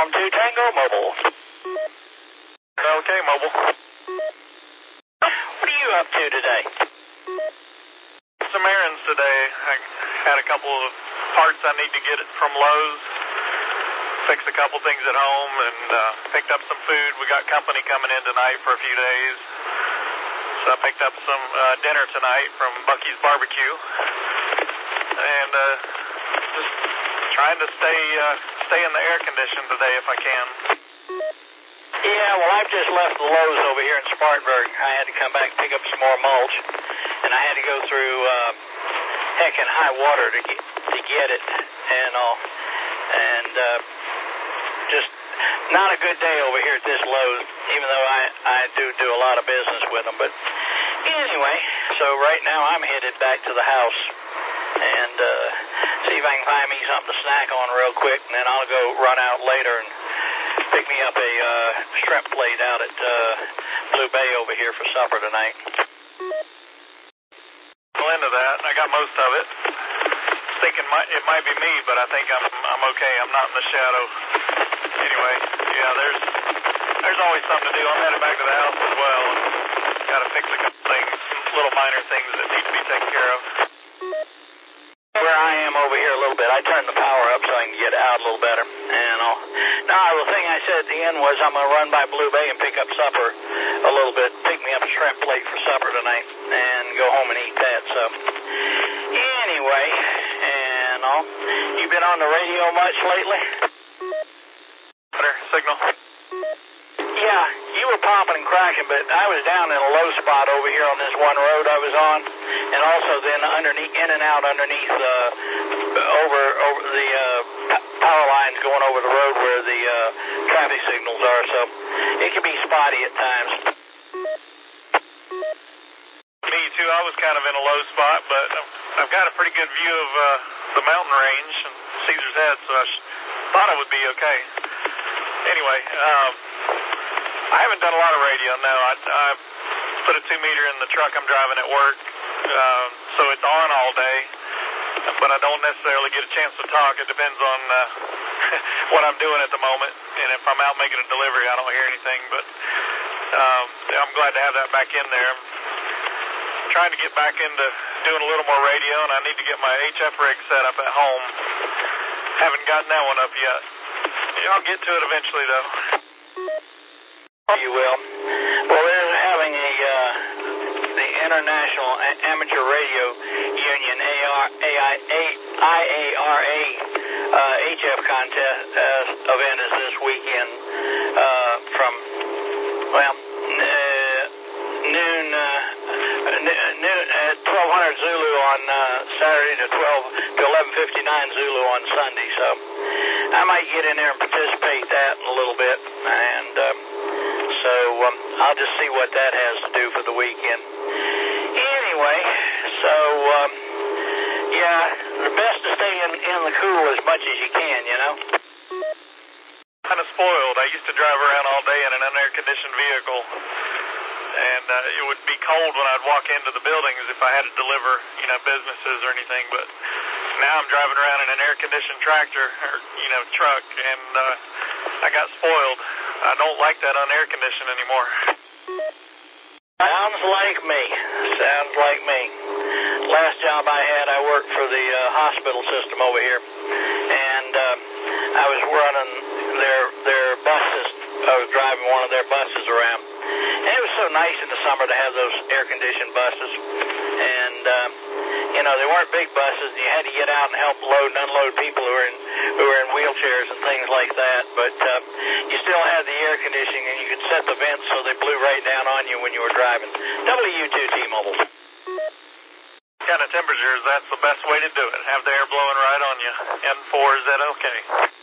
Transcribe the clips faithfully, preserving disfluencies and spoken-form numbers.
Uniform two Tango Mobile. Okay, Mobile. What are you up to today? Some errands today. I had a couple of parts I need to get from Lowe's. Fixed a couple things at home and uh, picked up some food. We got company coming in tonight for a few days. So I picked up some uh, dinner tonight from Bucky's Barbecue. And uh, just trying to stay uh, stay in the air condition today if I can. Yeah, well, I've just left the Lowe's over here in Spartanburg. I had to come back and pick up some more mulch, and I had to go through uh, heck and high water to get to get it, and all, and uh, just not a good day over here at this Lowe's. Even though I I do do a lot of business with them, but anyway, so right now I'm headed back to the house and uh, see if I can find me something to snack on real quick, and then I'll go run out later and pick me up a uh, shrimp plate out at uh, Blue Bay over here for supper tonight. Well, into that. I got most of it. Thinking might, it might be me, but I think I'm I'm okay. I'm not in the shadow. Anyway, yeah, there's there's always something to do. I'm headed back to the house as well. Got to fix a couple things, little minor things that need to be taken care of. Where I am over here a little bit, I turned the power up so I can get out a little better. And I'll, now, the thing I said at the end was I'm going to run by Blue Bay and pick up supper a little bit, pick me up a shrimp plate for supper tonight, and go home and eat that. So, anyway, and all, you been on the radio much lately? Better signal. Yeah, you were popping and cracking, but I was down in a low spot over here on this one road I was on, and also then underneath, in and out underneath, uh, over over the uh, power lines going over the road where the uh, traffic signals are. So it can be spotty at times. Me too. I was kind of in a low spot, but I've got a pretty good view of uh, the mountain range and Caesar's Head, so I thought I would be okay. Anyway. Um, I haven't done a lot of radio, no. I, I put a two meter in the truck I'm driving at work, uh, so it's on all day, but I don't necessarily get a chance to talk. It depends on uh, what I'm doing at the moment, and if I'm out making a delivery, I don't hear anything, but um, I'm glad to have that back in there. I'm trying to get back into doing a little more radio, and I need to get my H F rig set up at home. Haven't gotten that one up yet. I'll get to it eventually, though. You will. Well, they're having a uh, the International Amateur Radio Union A I A R A uh, H F contest uh, event is this weekend uh, from well uh, noon uh, noon at twelve hundred Zulu on uh, Saturday to twelve to eleven fifty-nine Zulu on Sunday. So I might get in there and participate that in a little bit, and. Um, So um, I'll just see what that has to do for the weekend. Anyway, so um, yeah, the best to stay in, in the cool as much as you can, you know. Kind of spoiled. I used to drive around all day in an unair-conditioned vehicle, and uh, it would be cold when I'd walk into the buildings if I had to deliver, you know, businesses or anything. But now I'm driving around in an air-conditioned tractor or you know truck, and uh, I got spoiled. I don't like that unair condition anymore. Sounds like me. Sounds like me. Last job I had, I worked for the uh, hospital system over here, and uh, I was running their their buses. I was driving one of their buses around, and it was so nice in the summer to have those air-conditioned buses. And uh, you know, they weren't big buses, and you had to get out and help load and unload people who were in who were in wheelchairs and things like that. But uh, you still had the air conditioning, and you could set the vents so they blew right down on you when you were driving. W two T-Mobile. Kind of temperatures, that's the best way to do it. Have the air blowing right on you. N four, is that okay?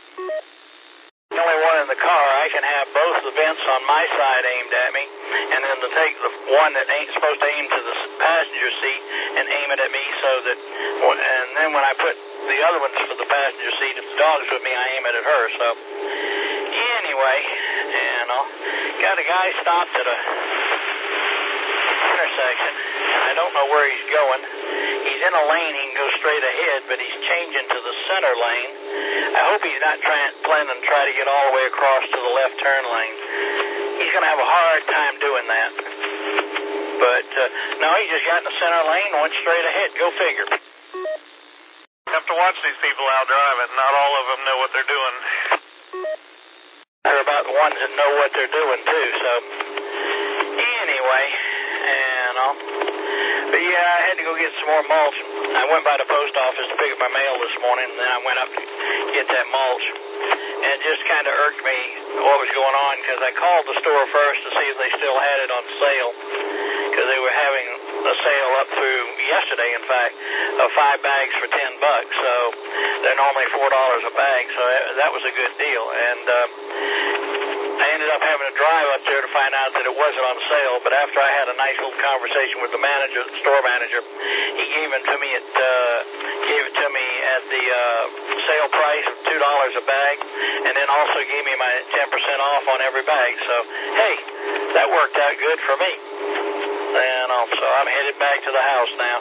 The only one in the car, I can have both the vents on my side aimed at me, and then to take the one that ain't supposed to aim to the passenger seat and aim it at me so that, and then when I put the other ones for the passenger seat, if the dog's with me, I aim it at her. So anyway, you know, got a guy stopped at a intersection, and I don't know where he's going. He's in a lane, he can go straight ahead, but he's changing to the center lane. I hope he's not trying, planning to try to get all the way across to the left turn lane. He's going to have a hard time doing that. But, uh, no, he just got in the center lane and went straight ahead. Go figure. You have to watch these people out driving. Not all of them know what they're doing. They're about the ones that know what they're doing, too. So, anyway, and all. But, yeah, I had to go get some more mulch. I went by the post office to pick up my mail this morning, and then I went up to get that mulch. And it just kind of irked me what was going on, because I called the store first to see if they still had it on sale, because they were having a sale up through yesterday, in fact, of five bags for ten bucks. So they're normally four dollars a bag, so that was a good deal. And uh, I ended up having to drive up there to find out that it wasn't on sale. But after I had a nice little conversation with the manager, the store manager, he gave it to me at uh, gave it to me at the uh, sale price of two dollars a bag, and then also gave me my ten percent off on every bag. So hey, that worked out good for me. And also, I'm headed back to the house now.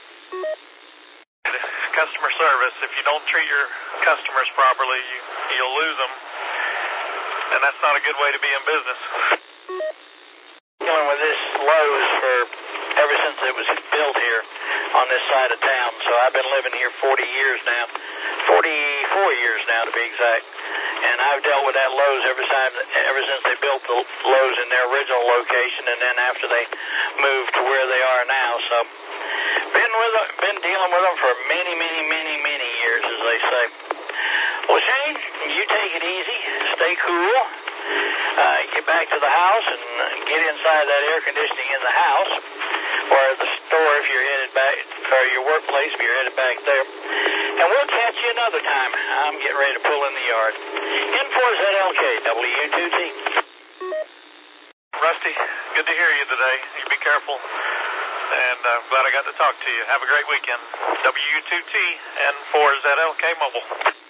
Customer service. If you don't treat your customers properly, you, you'll lose them. And that's not a good way to be in business. Dealing with this Lowe's for ever since it was built here on this side of town. So I've been living here forty years now. forty-four years now, to be exact. And I've dealt with that Lowe's ever, time, ever since they built the Lowe's in their original location, and then after they moved to where they are now. So, been with them, been dealing with them for many, many, many, many years, as they say. Well, Shane, you take it easy, stay cool, uh, get back to the house, and get inside that air conditioning in the house, or the store if you're headed back, or your workplace if you're headed back there. And we'll catch you another time. I'm getting ready to pull in the yard. N four Z L K, W two T. Rusty, good to hear you today. You be careful. And I'm uh, glad I got to talk to you. Have a great weekend. W two T N four Z L K Mobile.